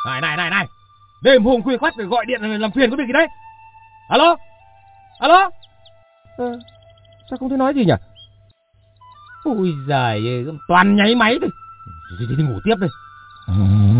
Này. Đêm hôm khuya khoắt rồi gọi điện làm phiền có việc gì đấy? Alo? Sao không thấy nói gì nhỉ? Ôi giời ơi, toàn nháy máy thôi. Đi ngủ tiếp đây.